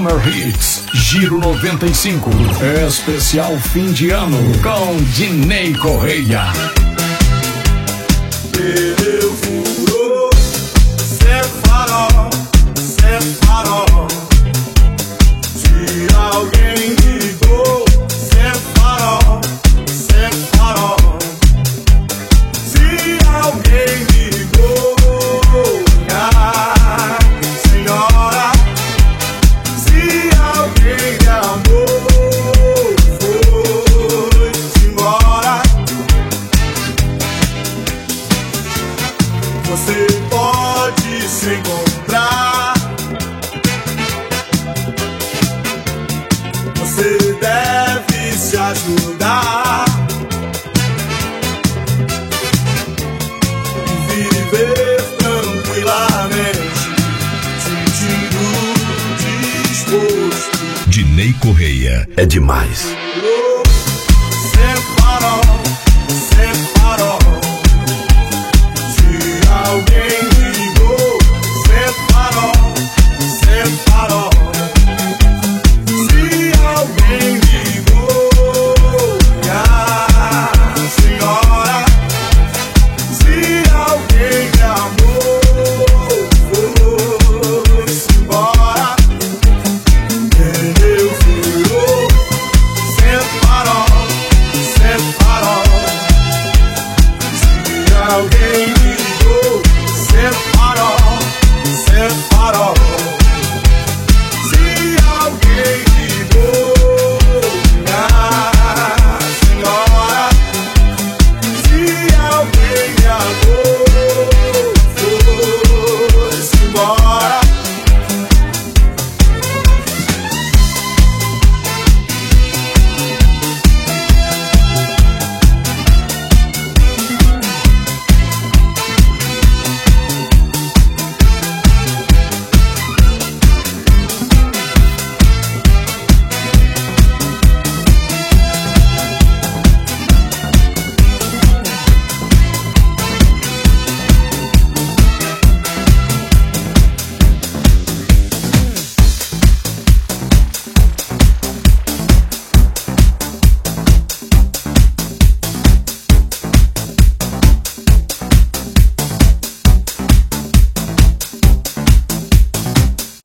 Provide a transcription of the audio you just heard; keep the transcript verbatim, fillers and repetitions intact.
Summer Hits, Giro noventa e cinco, especial fim de ano com Dinei Correia. Pneu furou, cê farol, cê farol. Se alguém ligou, cê farol, cê farol. Se alguém ligou, minha senhora. Se alguém me amou, foi-se embora. Você pode se encontrar, você deve se ajudar e viver tranquilamente, sentindo disposto. Dinei Correia é demais. Sem farol.